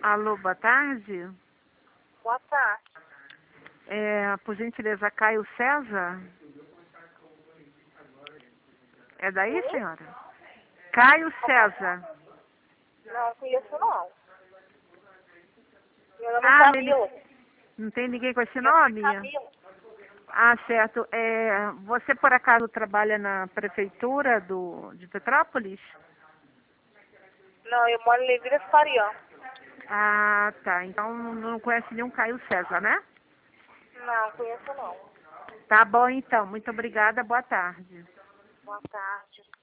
Alô, boa tarde. Boa tarde. Por gentileza, Caio César? É daí, Oi? senhora? Caio César. Não conheço não. Meu nome é Ah, Camila. não tem ninguém com esse Meu nome é nome? Camila. Ah, certo. Você, por acaso, trabalha na prefeitura de Petrópolis? Não, eu moro em Levinas Farião. Ah, tá. Então não conhece nenhum Caio César, né? Não conheço não. Tá bom, então. Muito obrigada. Boa tarde. Boa tarde.